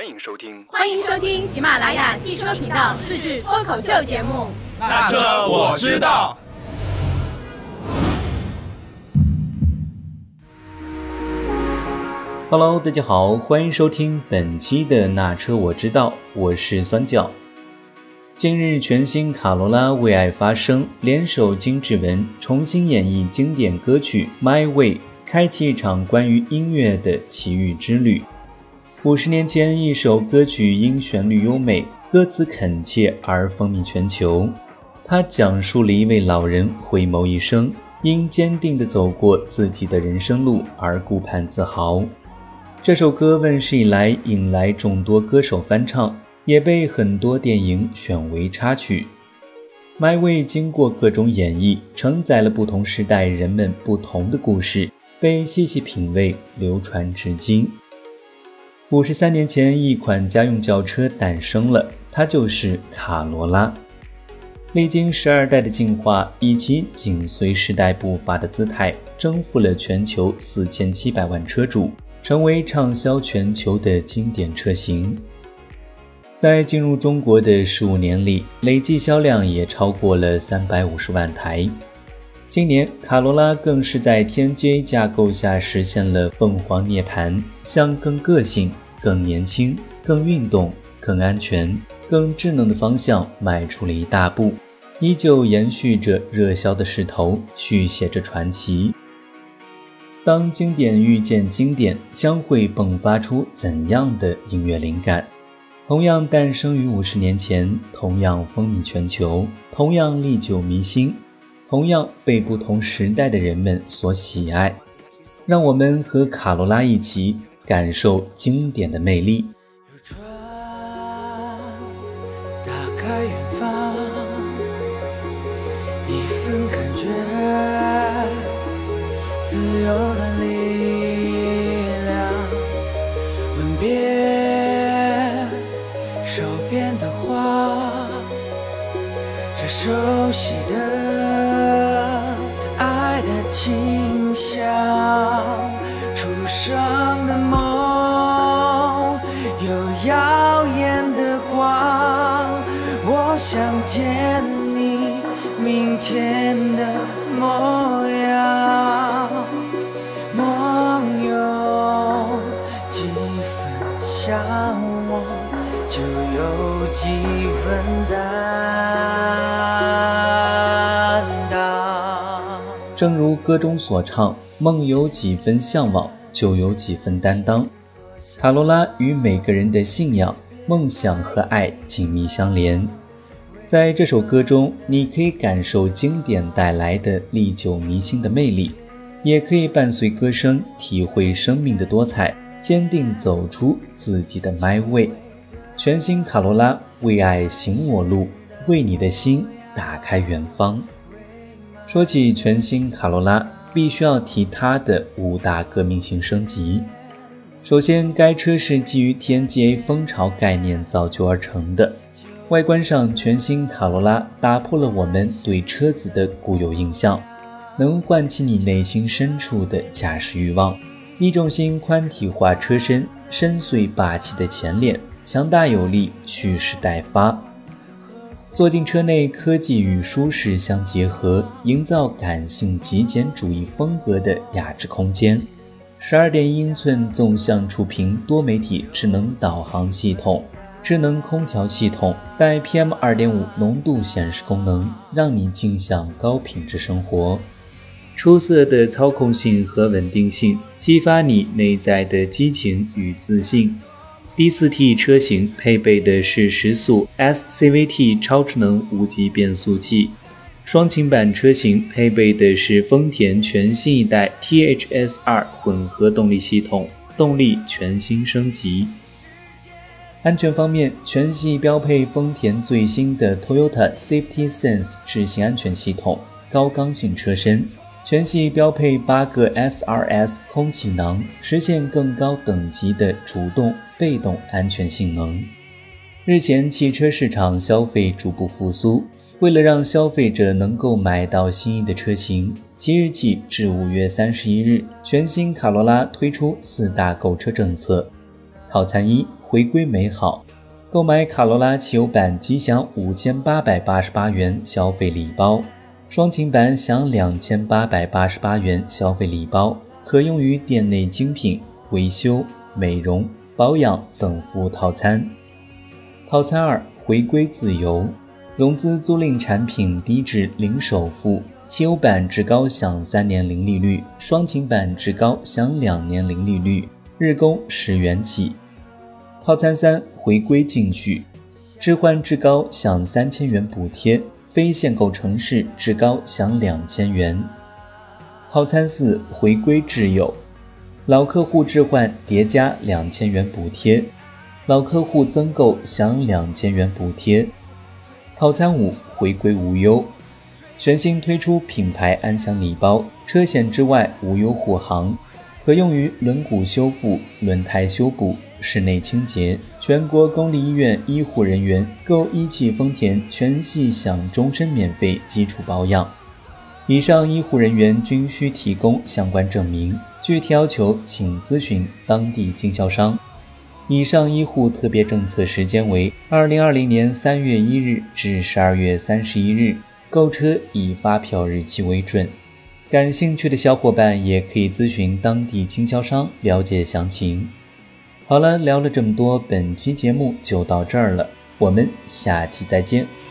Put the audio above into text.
欢迎收听喜马拉雅汽车频道自制脱口秀节目。 那车我知道。 Hello， 大家好，欢迎收听本期的那车我知道，我是酸角。近日，全新卡罗拉为爱发声，联手金志文重新演绎经典歌曲 My Way， 开启一场关于音乐的奇遇之旅。50年前，一首歌曲因旋律优美，歌词恳切而风靡全球。它讲述了一位老人回眸一生，因坚定地走过自己的人生路而顾盼自豪。这首歌问世以来，引来众多歌手翻唱，也被很多电影选为插曲。My Way 经过各种演绎，承载了不同时代人们不同的故事，被细细品味，流传至今。53年前，一款家用轿车诞生了，它就是卡罗拉。历经12代的进化，以其紧随时代步伐的姿态，征服了全球4700万车主，成为畅销全球的经典车型。在进入中国的15年里，累计销量也超过了350万台。今年，卡罗拉更是在 TNGA 架构下实现了凤凰涅槃，向更个性、更年轻、更运动、更安全、更智能的方向迈出了一大步，依旧延续着热销的势头，续写着传奇。当经典遇见经典，将会迸发出怎样的音乐灵感？同样诞生于50年前，同样风靡全球，同样历久弥新，同样被不同时代的人们所喜爱。让我们和卡罗拉一起感受经典的魅力。 有船打开远方，一份感觉，自由的力量，吻别手边的花，这熟悉的爱的清香，初生的梦，有耀眼的光，我想见你明天的模样，梦有几分向往，就有几分担当。 正如歌中所唱，梦有几分向往，就有几分担当。卡罗拉与每个人的信仰、梦想和爱紧密相连。在这首歌中，你可以感受经典带来的历久弥新的魅力，也可以伴随歌声体会生命的多彩，坚定走出自己的 My Way。 全新卡罗拉，为爱行我路，为你的心打开远方。说起全新卡罗拉，必须要提它的5大革命性升级。首先，该车是基于 TNGA 风潮概念造就而成的。外观上，全新卡罗拉打破了我们对车子的固有印象，能唤起你内心深处的驾驶欲望。一种新宽体化车身，深邃霸气的前脸，强大有力，蓄势待发。坐进车内，科技与舒适相结合，营造感性极简主义风格的雅致空间。12.1英寸纵向触屏多媒体智能导航系统，智能空调系统，带 PM2.5 浓度显示功能，让你尽享高品质生活。出色的操控性和稳定性，激发你内在的激情与自信。D4T 车型配备的是10速 SCVT 超智能无级变速器，双擎版车型配备的是丰田全新一代 THS2 混合动力系统，动力全新升级。安全方面，全系标配丰田最新的 Toyota Safety Sense 智行安全系统，高刚性车身，全系标配8个 SRS 空气囊，实现更高等级的主动、被动安全性能。日前，汽车市场消费逐步复苏，为了让消费者能够买到心仪的车型，即日起至5月31日，全新卡罗拉推出4大购车政策。套餐1， 回归美好。购买卡罗拉汽油版即享5888元消费礼包，双擎版享2888元消费礼包，可用于店内精品、维修、美容、保养等服务套餐。套餐2，回归自由，融资租赁产品低至零首付，汽油版至高享3年零利率，双擎版至高享2年零利率，日供10元起。套餐3，回归继续，置换至高享3000元补贴，非限购城市至高享2000元。套餐4，回归挚友，老客户置换叠加2000元补贴，老客户增购享2000元补贴。套餐5，回归无忧，全新推出品牌安享礼包，车险之外无忧护航，可用于轮毂修复、轮胎修补、室内清洁。全国公立医院医护人员购一汽丰田全系享终身免费基础保养，以上医护人员均需提供相关证明，具体要求请咨询当地经销商。以上医护特别政策时间为2020年3月1日至12月31日，购车以发票日期为准。感兴趣的小伙伴也可以咨询当地经销商了解详情。好了，聊了这么多，本期节目就到这儿了，我们下期再见。